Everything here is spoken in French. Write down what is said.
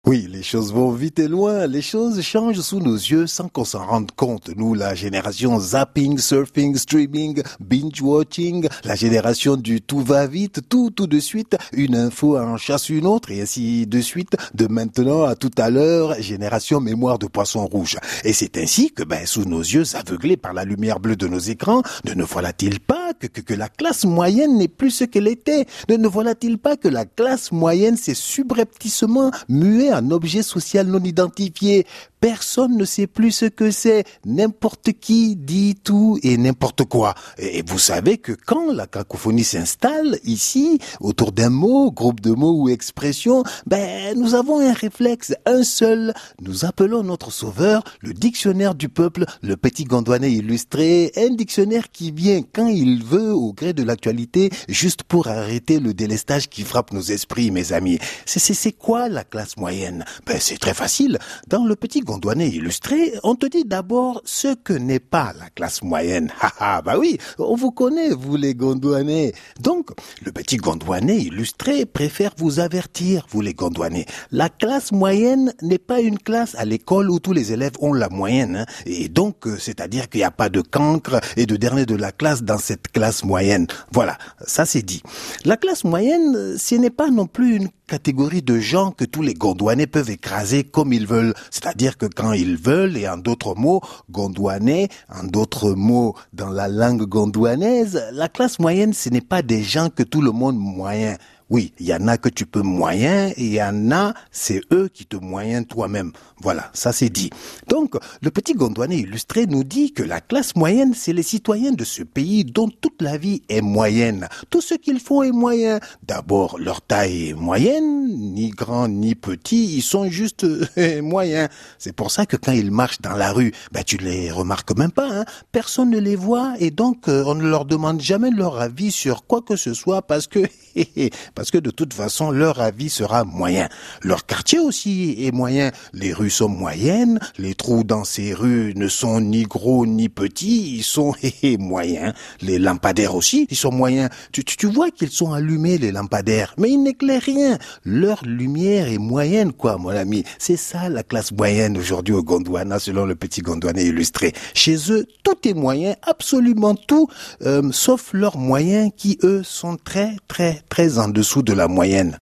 Oui, les choses vont vite et loin, les choses changent sous nos yeux sans qu'on s'en rende compte. Nous, la génération zapping, surfing, streaming, binge-watching, la génération du tout va vite, tout de suite, une info en chasse une autre et ainsi de suite, de maintenant à tout à l'heure, génération mémoire de poisson rouge. Et c'est ainsi que, sous nos yeux aveuglés par la lumière bleue de nos écrans, ne voilà-t-il pas que la classe moyenne n'est plus ce qu'elle était? Ne voilà-t-il pas que la classe moyenne s'est subrepticement muée un objet social non identifié? Personne ne sait plus ce que c'est. N'importe qui dit tout et n'importe quoi. Et vous savez que quand la cacophonie s'installe ici, autour d'un mot, groupe de mots ou expression, nous avons un réflexe, un seul. Nous appelons notre sauveur le dictionnaire du peuple, le petit Gondwanais illustré, un dictionnaire qui vient quand il veut au gré de l'actualité, juste pour arrêter le délestage qui frappe nos esprits, mes amis. C'est quoi la classe moyenne? C'est très facile. Dans le petit Gondwanais illustré, on te dit d'abord ce que n'est pas la classe moyenne. Oui, on vous connaît, vous les Gondwanais. Donc, le petit Gondwanais illustré préfère vous avertir, vous les Gondwanais. La classe moyenne n'est pas une classe à l'école où tous les élèves ont la moyenne. Et donc, c'est-à-dire qu'il n'y a pas de cancre et de dernier de la classe dans cette classe moyenne. Voilà, ça c'est dit. La classe moyenne, ce n'est pas non plus une catégorie de gens que tous les Gondwanais peuvent écraser comme ils veulent. C'est-à-dire que quand ils veulent, et en d'autres mots, gondwanais, en d'autres mots, dans la langue gondwanaise, la classe moyenne, ce n'est pas des gens que tout le monde moyen. Oui, il y en a que tu peux moyen et il y en a, c'est eux qui te moyennent toi-même. Voilà, ça c'est dit. Donc, le petit Gondwanais illustré nous dit que la classe moyenne, c'est les citoyens de ce pays dont toute la vie est moyenne. Tout ce qu'ils font est moyen. D'abord, leur taille est moyenne, ni grand ni petit, ils sont juste moyens. C'est pour ça que quand ils marchent dans la rue, tu les remarques même pas, hein. Personne ne les voit et donc on ne leur demande jamais leur avis sur quoi que ce soit parce que de toute façon, leur avis sera moyen. Leur quartier aussi est moyen. Les rues sont moyennes, les trous dans ces rues ne sont ni gros ni petits, ils sont moyens. Les lampadaires aussi, ils sont moyens. Tu vois qu'ils sont allumés, les lampadaires, mais ils n'éclairent rien. Leur lumière est moyenne, quoi, mon ami. C'est ça, la classe moyenne aujourd'hui au Gondwana, selon le petit Gondwanais illustré. Chez eux, tout est moyen, absolument tout, sauf leurs moyens qui, eux, sont très en dessous de la moyenne.